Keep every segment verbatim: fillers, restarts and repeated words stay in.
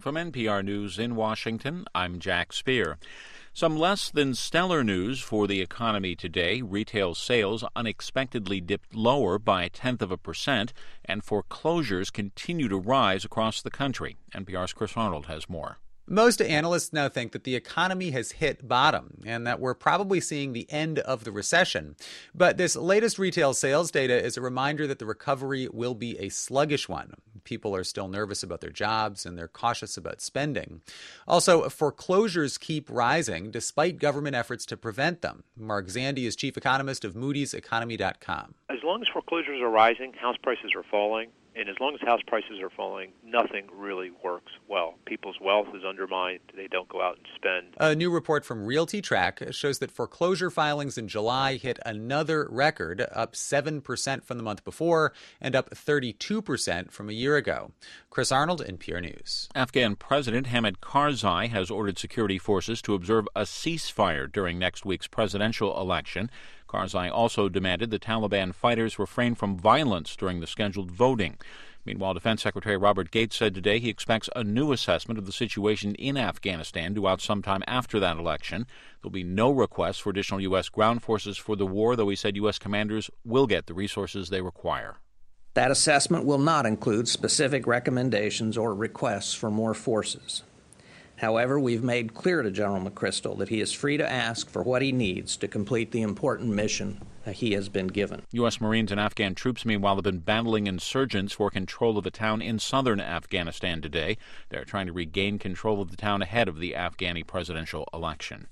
From N P R News in Washington, I'm Jack Speer. Some less than stellar news for the economy today. Retail sales unexpectedly dipped lower by a tenth of a percent, and foreclosures continue to rise across the country. N P R's Chris Arnold has more. Most analysts now think that the economy has hit bottom and that we're probably seeing the end of the recession. But this latest retail sales data is a reminder that the recovery will be a sluggish one. People are still nervous about their jobs and they're cautious about spending. Also, foreclosures keep rising despite government efforts to prevent them. Mark Zandi is chief economist of Moody's Economy dot com. As long as foreclosures are rising, house prices are falling. And as long as house prices are falling, nothing really works well. People's wealth is undermined. They don't go out and spend. A new report from RealtyTrack shows that foreclosure filings in July hit another record, up seven percent from the month before and up thirty-two percent from a year ago. Chris Arnold, N P R News. Afghan President Hamid Karzai has ordered security forces to observe a ceasefire during next week's presidential election. Karzai also demanded the Taliban fighters refrain from violence during the scheduled voting. Meanwhile, Defense Secretary Robert Gates said today he expects a new assessment of the situation in Afghanistan due out sometime after that election. There'll be no request for additional U S ground forces for the war, though he said U S commanders will get the resources they require. That assessment will not include specific recommendations or requests for more forces. However, we've made clear to General McChrystal that he is free to ask for what he needs to complete the important mission that he has been given. U S Marines and Afghan troops, meanwhile, have been battling insurgents for control of a town in southern Afghanistan today. They're trying to regain control of the town ahead of the Afghani presidential election.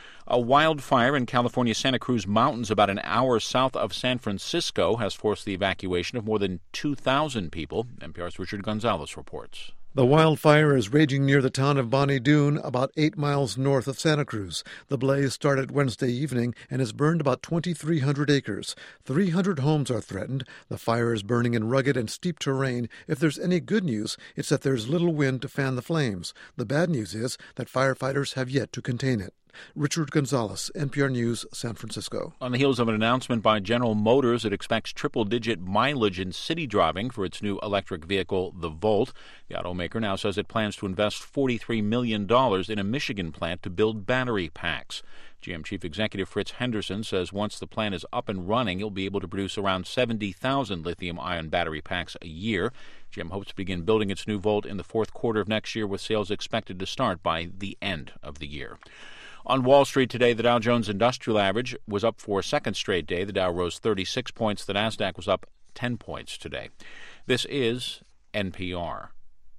A wildfire in California's Santa Cruz Mountains about an hour south of San Francisco has forced the evacuation of more than two thousand people. N P R's Richard Gonzalez reports. The wildfire is raging near the town of Bonnie Doon, about eight miles north of Santa Cruz. The blaze started Wednesday evening and has burned about twenty-three hundred acres. three hundred homes are threatened. The fire is burning in rugged and steep terrain. If there's any good news, it's that there's little wind to fan the flames. The bad news is that firefighters have yet to contain it. Richard Gonzalez, N P R News, San Francisco. On the heels of an announcement by General Motors, it expects triple-digit mileage in city driving for its new electric vehicle, the Volt. The automaker now says it plans to invest forty-three million dollars in a Michigan plant to build battery packs. G M Chief Executive Fritz Henderson says once the plant is up and running, it'll be able to produce around seventy thousand lithium-ion battery packs a year. G M hopes to begin building its new Volt in the fourth quarter of next year, with sales expected to start by the end of the year. On Wall Street today, the Dow Jones Industrial Average was up for a second straight day. The Dow rose thirty-six points. The Nasdaq was up ten points today. This is N P R.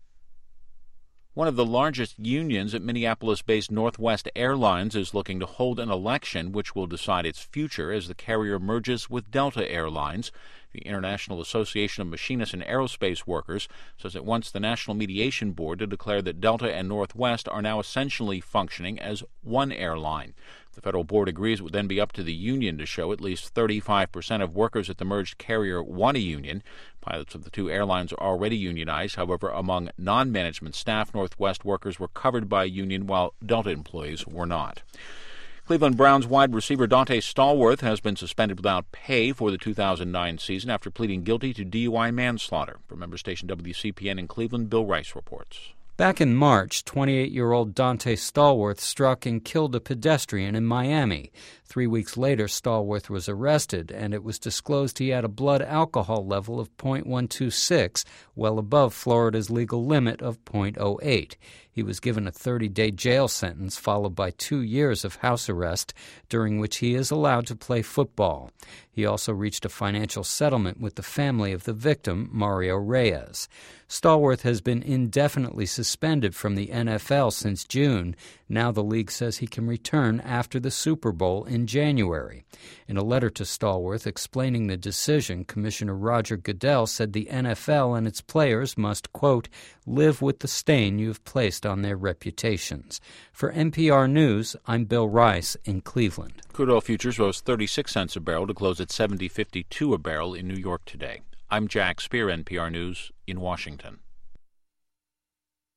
One of the largest unions at Minneapolis-based Northwest Airlines is looking to hold an election which will decide its future as the carrier merges with Delta Airlines. The International Association of Machinists and Aerospace Workers says it wants the National Mediation Board to declare that Delta and Northwest are now essentially functioning as one airline. The federal board agrees it would then be up to the union to show at least thirty-five percent of workers at the merged carrier want a union. Pilots of the two airlines are already unionized. However, among non-management staff, Northwest workers were covered by a union while Delta employees were not. Cleveland Browns wide receiver Dante Stallworth has been suspended without pay for the two thousand nine season after pleading guilty to D U I manslaughter. From member station W C P N in Cleveland, Bill Rice reports. Back in March, twenty-eight-year-old Dante Stallworth struck and killed a pedestrian in Miami. Three weeks later, Stallworth was arrested, and it was disclosed he had a blood alcohol level of point one two six, well above Florida's legal limit of point oh eight. He was given a thirty-day jail sentence followed by two years of house arrest, during which he is allowed to play football. He also reached a financial settlement with the family of the victim, Mario Reyes. Stallworth has been indefinitely suspended from the N F L since June. Now the league says he can return after the Super Bowl in January. In a letter to Stallworth explaining the decision, Commissioner Roger Goodell said the N F L and its players must, quote, live with the stain you have placed on their reputations. For N P R News, I'm Bill Rice in Cleveland. Crude oil futures rose thirty-six cents a barrel to close at seventy fifty-two a barrel in New York today. I'm Jack Speer, N P R News in Washington.